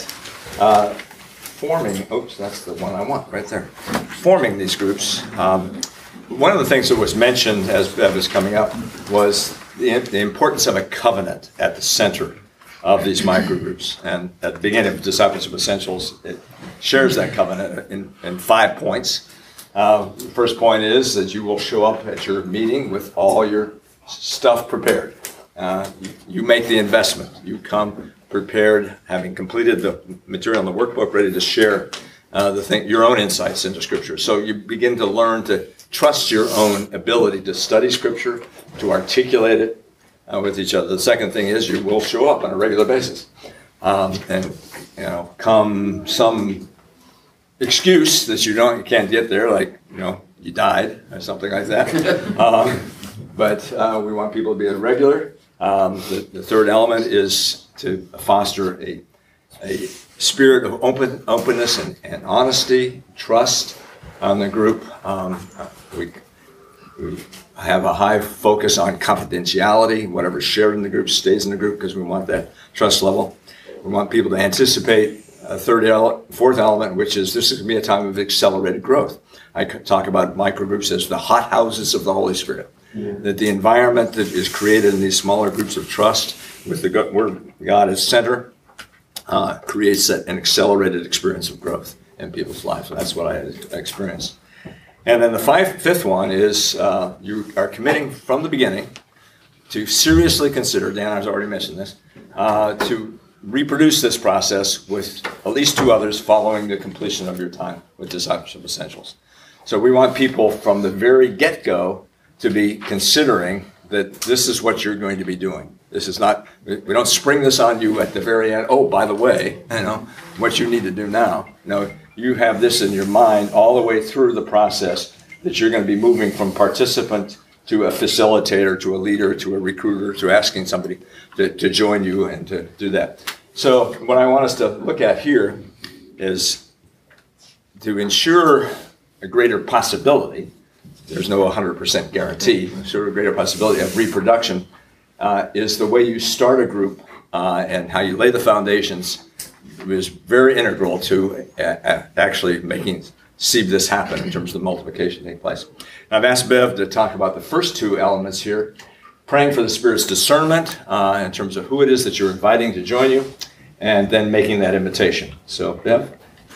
forming. Oops, that's the one I want right there. Forming these groups. One of the things that was mentioned as Bev is coming up was the importance of a covenant at the center of these microgroups. And at the beginning of Discipleship Essentials, it shares that covenant in 5 points. The first point is that you will show up at your meeting with all your stuff prepared. You make the investment. You come prepared, having completed the material in the workbook, ready to share your own insights into Scripture. So you begin to learn to trust your own ability to study Scripture, to articulate it with each other. The second thing is you will show up on a regular basis. And come some excuse that you can't get there, like you died or something like that. But we want people to be regular. The third element is to foster a spirit of openness and honesty, trust on the group. We have a high focus on confidentiality. Whatever's shared in the group stays in the group because we want that trust level. We want people to anticipate a fourth element, which is this is going to be a time of accelerated growth. I talk about microgroups as the hothouses of the Holy Spirit. Yeah. That the environment that is created in these smaller groups of trust with the Word of God as center creates an accelerated experience of growth in people's lives. So that's what I experienced. And then the fifth one is you are committing from the beginning to seriously consider, Dan has already mentioned this, to reproduce this process with at least 2 others following the completion of your time with Discipleship Essentials. So we want people from the very get-go to be considering that this is what you're going to be doing. This is not, we don't spring this on you at the very end. Oh, by the way, what you need to do now. No, you have this in your mind all the way through the process that you're going to be moving from participant to a facilitator, to a leader, to a recruiter, to asking somebody to join you and to do that. So what I want us to look at here is to ensure a greater possibility. There's no 100% guarantee. Sort of greater possibility of reproduction is the way you start a group and how you lay the foundations is very integral to actually see this happen in terms of the multiplication taking place. And I've asked Bev to talk about the first 2 elements here, praying for the Spirit's discernment in terms of who it is that you're inviting to join you, and then making that invitation. So, Bev?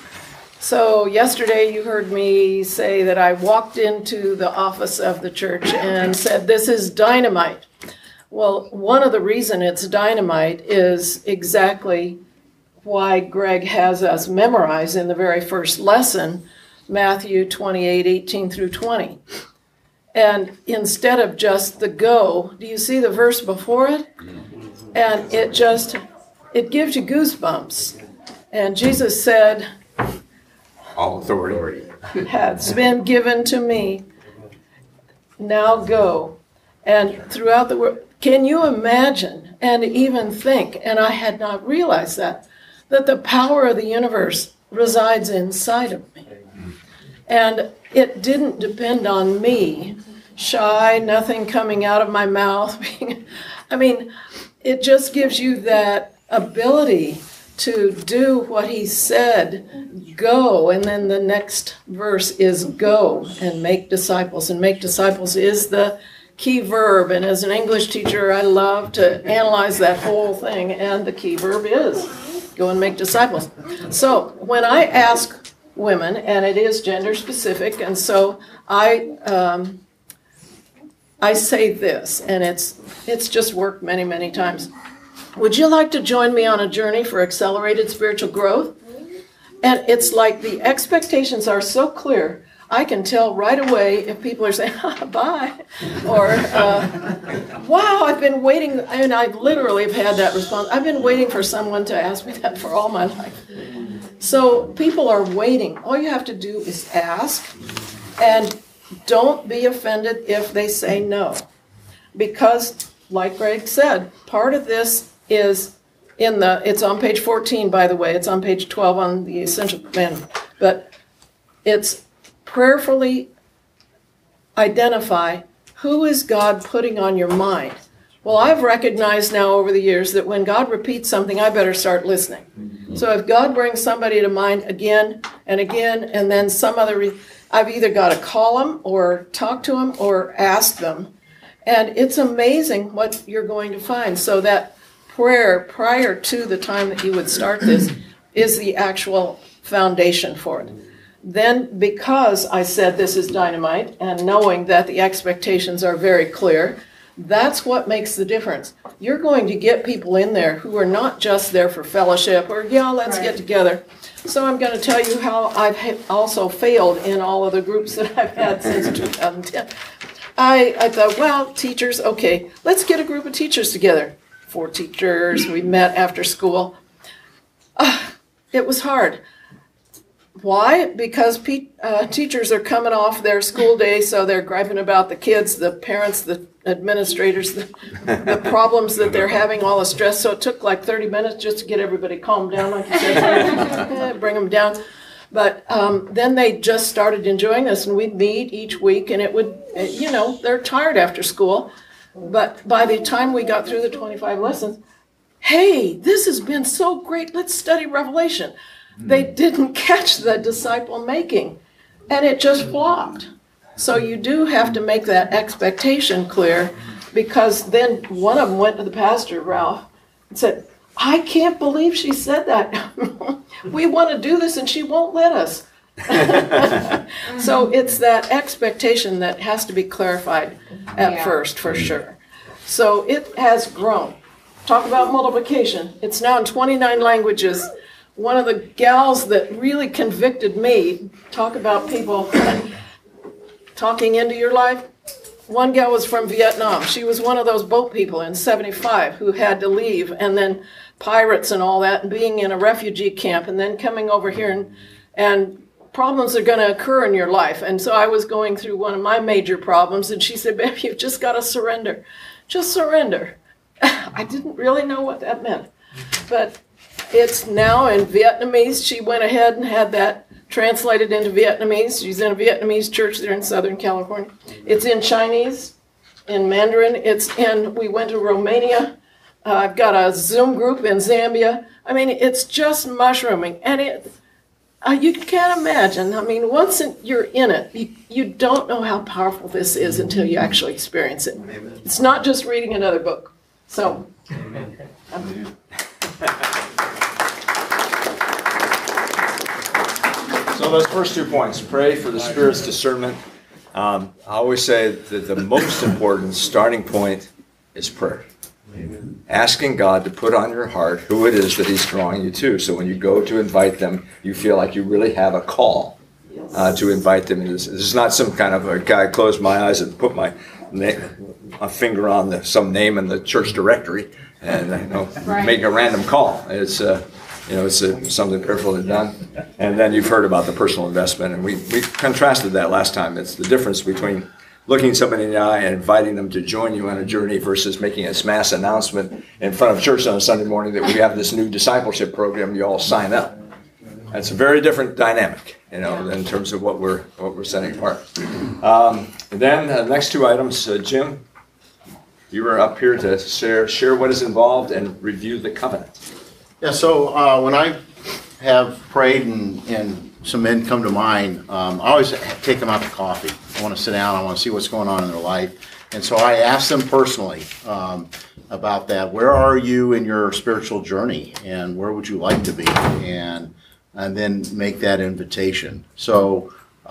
So yesterday you heard me say that I walked into the office of the church and said, this is dynamite. Well, one of the reasons it's dynamite is exactly why Greg has us memorize in the very first lesson, Matthew 28:18 through 20. And instead of just the go, do you see the verse before it? And it gives you goosebumps. And Jesus said, all authority has been given to me. Now go. And throughout the world, can you imagine and even think, and I had not realized that the power of the universe resides inside of me. And it didn't depend on me, shy, nothing coming out of my mouth. I mean, it just gives you that ability to do what he said, go. And then the next verse is go and make disciples. And make disciples is the key verb. And as an English teacher, I love to analyze that whole thing. And the key verb is go and make disciples. So when I ask women, and it is gender specific, and so I say this, and it's just worked many, many times. Would you like to join me on a journey for accelerated spiritual growth? And it's like the expectations are so clear. I can tell right away if people are saying, bye, or, wow, I've been waiting, and I literally have had that response. I've been waiting for someone to ask me that for all my life. So people are waiting. All you have to do is ask, and don't be offended if they say no. Because, like Greg said, part of this is it's on page 14, by the way. It's on page 12 on the Essential Commandment. But it's prayerfully identify who is God putting on your mind. Well, I've recognized now over the years that when God repeats something, I better start listening. So if God brings somebody to mind again and again, and then some other, I've either got to call them or talk to them or ask them. And it's amazing what you're going to find. So that prayer prior to the time that you would start this is the actual foundation for it. Then, because I said this is dynamite, and knowing that the expectations are very clear, that's what makes the difference. You're going to get people in there who are not just there for fellowship or, yeah, let's get together. So I'm going to tell you how I've also failed in all of the groups that I've had since 2010. I thought, well, teachers, okay, let's get a group of teachers together. 4 teachers, we met after school. It was hard. Why? Because teachers are coming off their school day, so they're griping about the kids, the parents, the administrators, the problems that they're having, all the stress. So it took like 30 minutes just to get everybody calmed down, like you said, bring them down. But then they just started enjoying this, and we'd meet each week, and it would, they're tired after school. But by the time we got through the 25 lessons, hey, this has been so great, let's study Revelation. They didn't catch the disciple making, and it just flopped. So you do have to make that expectation clear, because then one of them went to the pastor, Ralph, and said, I can't believe she said that. We want to do this and she won't let us. So it's that expectation that has to be clarified at first, for sure. So it has grown. Talk about multiplication. It's now in 29 languages. One of the gals that really convicted me, talk about people talking into your life. One gal was from Vietnam. She was one of those boat people in 75 who had to leave, and then pirates and all that, and being in a refugee camp, and then coming over here, and problems are going to occur in your life. And so I was going through one of my major problems, and she said, babe, you've just got to surrender. Just surrender. I didn't really know what that meant. But it's now in Vietnamese. She went ahead and had that translated into Vietnamese. She's in a Vietnamese church there in Southern California. It's in Chinese, in Mandarin. We went to Romania. I've got a Zoom group in Zambia. I mean, it's just mushrooming. And you can't imagine. I mean, once you're in it, you don't know how powerful this is until you actually experience it. It's not just reading another book. So, So those first 2 points, pray for the Spirit's discernment. I always say that the most important starting point is prayer. Asking God to put on your heart who it is that He's drawing you to. So when you go to invite them, you feel like you really have a call to invite them. This is not some kind of a guy close my eyes and put my finger on some name in the church directory and make a random call. It's something prayerfully done. And then you've heard about the personal investment, and we contrasted that last time. It's the difference between looking somebody in the eye and inviting them to join you on a journey versus making a mass announcement in front of church on a Sunday morning that we have this new discipleship program, you all sign up. That's a very different dynamic, in terms of what we're setting apart. Then the next 2 items, Jim, you were up here to share what is involved and review the covenant. Yeah, so when I have prayed and some men come to mind, I always take them out to coffee. I want to sit down, I want to see what's going on in their life. And so I ask them personally about that. Where are you in your spiritual journey, and where would you like to be? And then make that invitation. So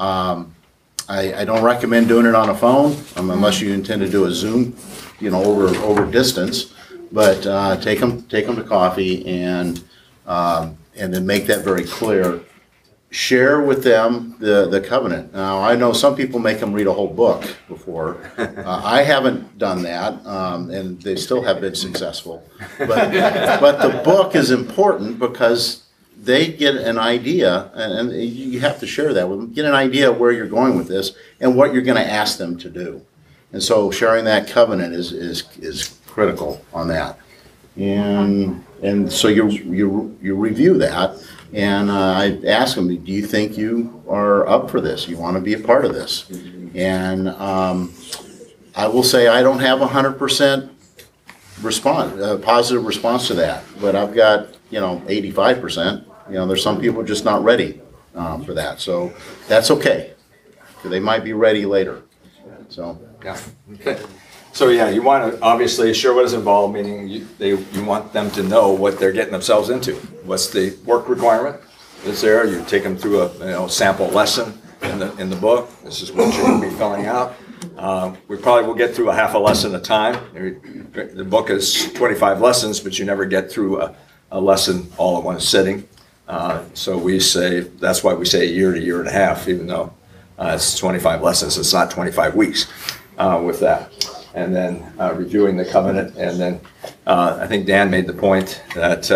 I don't recommend doing it on a phone unless you intend to do a Zoom, over distance. But take them to coffee and then make that very clear. share with them the covenant. Now, I know some people make them read a whole book before. I haven't done that, and they still have been successful. But the book is important because they get an idea, and you have to share that with them, get an idea of where you're going with this and what you're going to ask them to do. And so sharing that covenant is critical on that. And so you review that. And I asked them, do you think you are up for this? You want to be a part of this? And I will say I don't have 100% positive response to that. But I've got, 85%. There's some people just not ready for that. So that's okay. They might be ready later. So, yeah. Okay. So yeah, you want to obviously share what is involved, meaning you want them to know what they're getting themselves into. What's the work requirement that's there? You take them through a sample lesson in the book. This is what you're going to be filling out. We probably will get through a half a lesson at a time. The book is 25 lessons, but you never get through a lesson all in one sitting. So we say, that's why we say a year to year and a half, even though it's 25 lessons. It's not 25 weeks with that. And then reviewing the covenant. And then I think Dan made the point that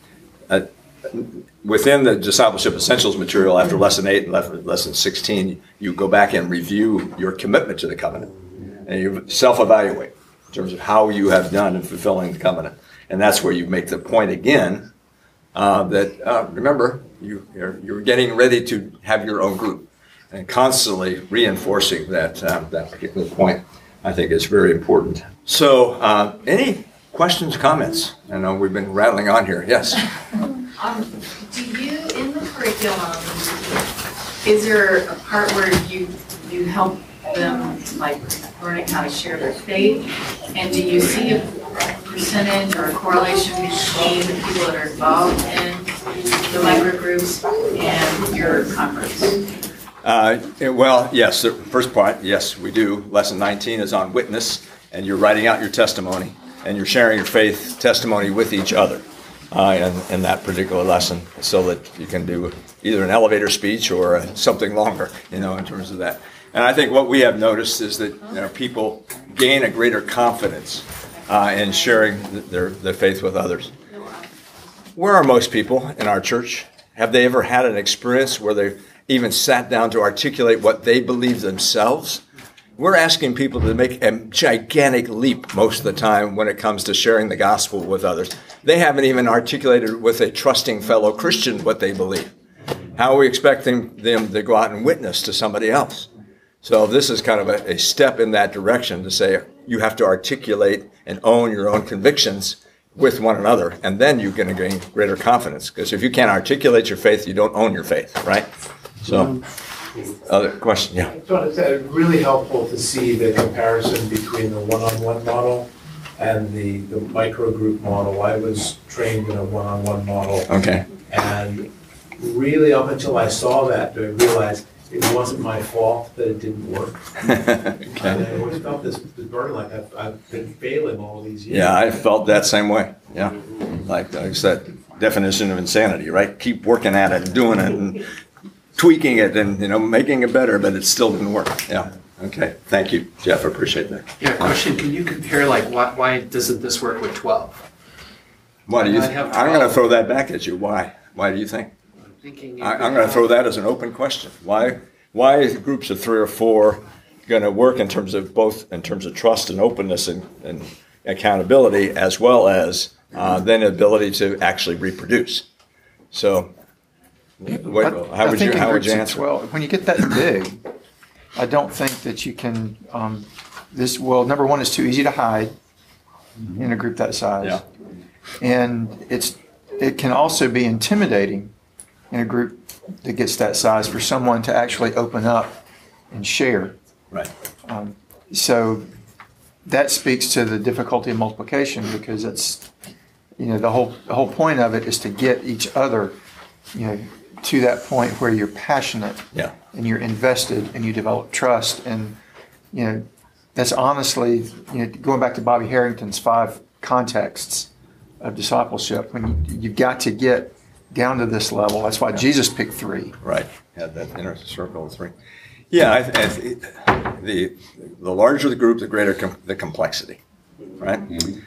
within the Discipleship Essentials material, after lesson 8 and lesson 16, you go back and review your commitment to the covenant. And you self-evaluate in terms of how you have done in fulfilling the covenant. And that's where you make the point again that, remember, you're getting ready to have your own group. And constantly reinforcing that particular point, I think, is very important. So, any questions, comments? I know we've been rattling on here. Yes? Do you, in the curriculum, is there a part where you help them, like, learning how to share their faith? And do you see a percentage or a correlation between the people that are involved in the microgroups and your conference? Well, yes, the first part, yes, we do. Lesson 19 is on witness, and you're writing out your testimony, and you're sharing your faith testimony with each other in that particular lesson, so that you can do either an elevator speech or something longer, in terms of that. And I think what we have noticed is that people gain a greater confidence in sharing their faith with others. Where are most people in our church? Have they ever had an experience where they even sat down to articulate what they believe themselves? We're asking people to make a gigantic leap most of the time when it comes to sharing the gospel with others. They haven't even articulated with a trusting fellow Christian what they believe. How are we expecting them to go out and witness to somebody else? So this is kind of a step in that direction to say you have to articulate and own your own convictions with one another, and then you're going to gain greater confidence. Because if you can't articulate your faith, you don't own your faith, right? So, other question, yeah. I thought it's really helpful to see the comparison between the one-on-one model and the micro-group model. I was trained in a one-on-one model. Okay. And really up until I saw that, I realized it wasn't my fault that it didn't work. Okay. I always felt this burden, like I've been failing all these years. Yeah, I felt that same way. Yeah. Like it's that definition of insanity, right? Keep working at it and doing it and tweaking it and making it better, but it still didn't work. Yeah. Okay. Thank you, Jeff. I appreciate that. Yeah. Question: can you compare why doesn't this work with 12? Why do you? I'm going to throw that back at you. Why? Why do you think? I'm going to throw that as an open question. Why is groups of 3 or 4 going to work in terms of trust and openness and accountability, as well as then ability to actually reproduce? So. How would you answer? Well, when you get that big, I don't think that you can. Number one, it's too easy to hide in a group that size, yeah. And it can also be intimidating in a group that gets that size for someone to actually open up and share. Right. So that speaks to the difficulty of multiplication, because it's the whole point of it is to get each other to that point where you're passionate, yeah, and you're invested and you develop trust. And that's honestly going back to Bobby Harrington's 5 contexts of discipleship, when you've got to get down to this level. That's why Jesus picked 3. Right, had that inner circle of 3. Yeah, the larger the group, the greater the complexity, right?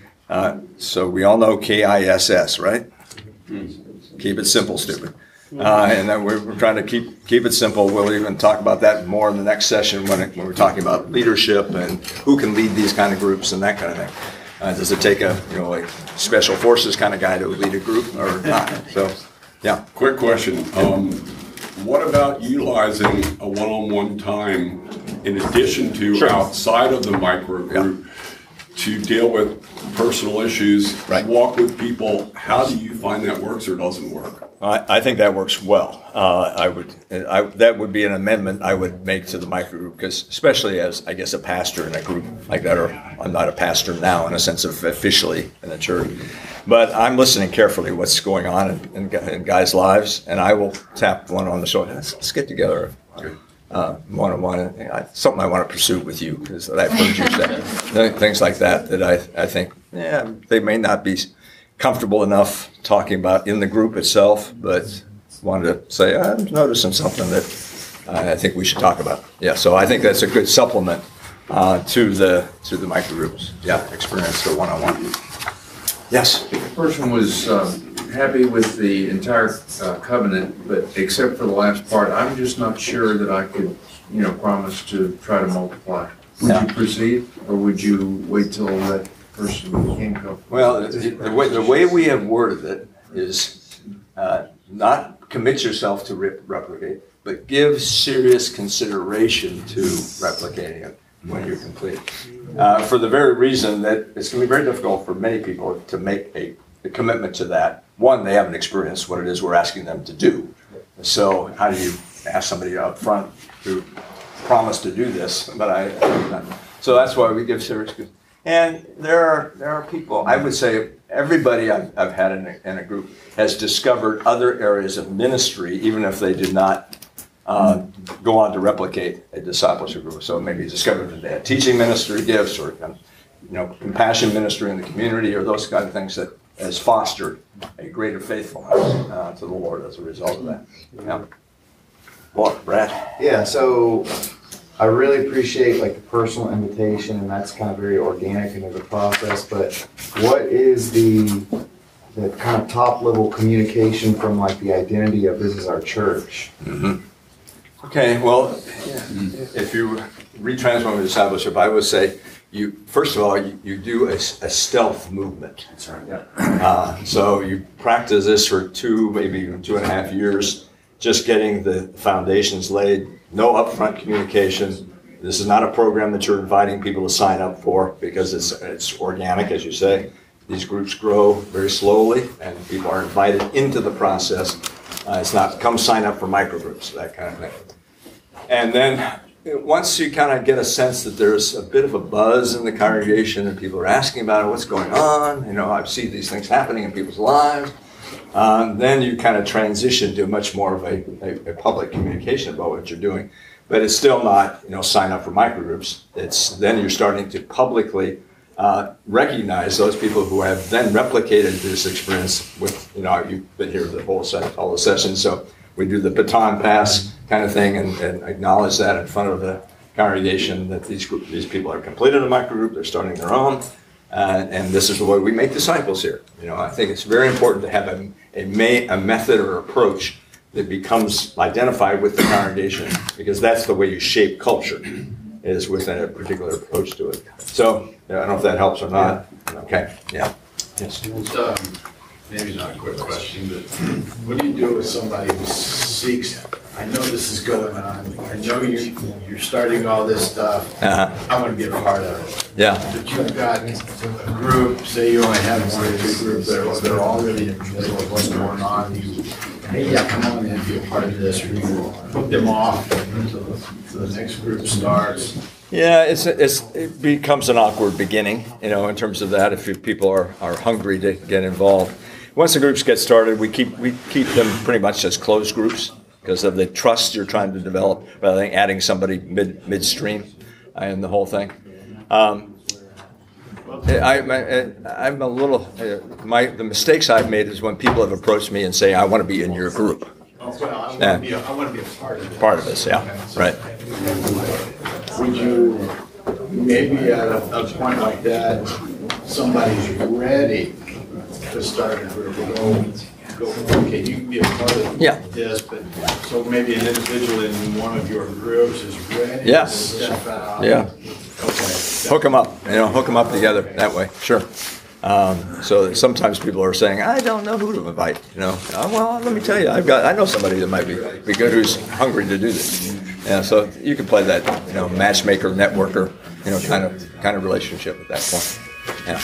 So we all know KISS, right? Keep it simple, stupid. And then we're trying to keep it simple. We'll even talk about that more in the next session when we're talking about leadership and who can lead these kind of groups and that kind of thing. Does it take a like special forces kind of guy to lead a group or not? So, yeah. Quick question. What about utilizing a one-on-one time in addition to outside of the micro group to deal with personal issues, walk with people? How do you find that works or doesn't work? I think that works well. That would be an amendment I would make to the micro group, because especially as, I guess, a pastor in a group like that, or I'm not a pastor now in a sense of officially in a church, but I'm listening carefully what's going on in guys' lives, and I will tap one on the shoulder. Let's get together. One-on-one, something I want to pursue with you, because I've heard you say things like that I think, they may not be comfortable enough talking about in the group itself, but wanted to say, I'm noticing something that I think we should talk about. Yeah, so I think that's a good supplement to the micro groups. Yeah, experience the one-on-one. Yes? The person was happy with the entire covenant, but except for the last part, I'm just not sure that I could, promise to try to multiply. Would you proceed, or would you wait till that person can go? Well, the way we have worded it is not commit yourself to replicate, but give serious consideration to replicating it when you're complete. For the very reason that it's going to be very difficult for many people to make a commitment to that. One, they haven't experienced what it is we're asking them to do. So how do you ask somebody up front to promise to do this? So that's why we give serious. And there are people, I would say everybody I've had in a group has discovered other areas of ministry, even if they did not go on to replicate a discipleship group. So maybe discovered that they had teaching ministry gifts, or compassion ministry in the community, or those kind of things that has fostered a greater faithfulness to the Lord as a result of that. Yeah. Well, Brad? Yeah, so I really appreciate the personal invitation, and that's kind of very organic into the process, but what is the kind of top level communication from the identity of this is our church? Mm-hmm. Okay, well, if you retransform a discipleship, I would say first of all, you do a stealth movement. That's right. Yeah. So you practice this for 2, maybe even 2.5 years, just getting the foundations laid. No upfront communication. This is not a program that you're inviting people to sign up for, because it's organic, as you say. These groups grow very slowly, and people are invited into the process. It's not come sign up for microgroups, that kind of thing. And then once you kind of get a sense that there's a bit of a buzz in the congregation and people are asking about it, what's going on, I see these things happening in people's lives, then you kind of transition to much more of a public communication about what you're doing. But it's still not, sign up for microgroups. Then you're starting to publicly recognize those people who have then replicated this experience with, you've been here the whole set, all the sessions, so we do the baton pass kind of thing and acknowledge that in front of the congregation that these people are completed a microgroup, they're starting their own, and this is the way we make disciples here. I think it's very important to have a method or approach that becomes identified with the congregation, because that's the way you shape culture, is with a particular approach to it. So I don't know if that helps or not. Okay, yeah. Yes. Maybe not a quick question, but what do you do with somebody who seeks, I know this is going on, I know you're starting all this stuff, I want to get a part of it. Yeah. But you've got a group, say you only have 1 or 2 groups that are all really interested in what's going on, hey, come on in, be a part of this, or you put them off until the next group starts. Yeah, it becomes an awkward beginning, in terms of that, if people are hungry to get involved. Once the groups get started, we keep them pretty much as closed groups because of the trust you're trying to develop, rather than adding somebody midstream in the whole thing. Well, I'm a little, the mistakes I've made is when people have approached me and say, I want to be in your group. Oh, well, I want to be a part of it. Part of this, yeah, right. Would you, maybe at a point like that, somebody's ready to start a group, go, okay, you can be a part of this, but, so maybe an individual in one of your groups is ready to step out. Yeah. Okay. Hook them up, hook them up together that way, sure. So sometimes people are saying, I don't know who to invite, well, let me tell you, I know somebody that might be good who's hungry to do this. Yeah, so you can play that, matchmaker, networker, kind of relationship at that point. Yeah.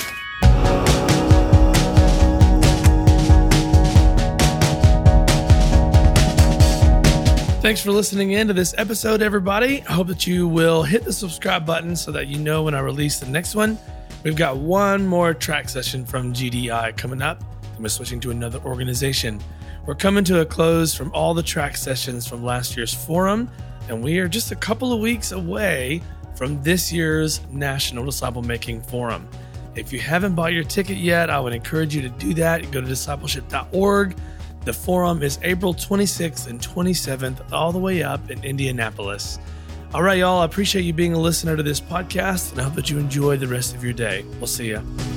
Thanks for listening in to this episode, everybody. I hope that you will hit the subscribe button so that you know when I release the next one. We've got one more track session from GDI coming up, and we're switching to another organization. We're coming to a close from all the track sessions from last year's forum, and we are just a couple of weeks away from this year's National Disciple Making Forum. If you haven't bought your ticket yet, I would encourage you to do that. Go to discipleship.org. The forum is April 26th and 27th, all the way up in Indianapolis. All right, y'all, I appreciate you being a listener to this podcast, and I hope that you enjoy the rest of your day. We'll see you.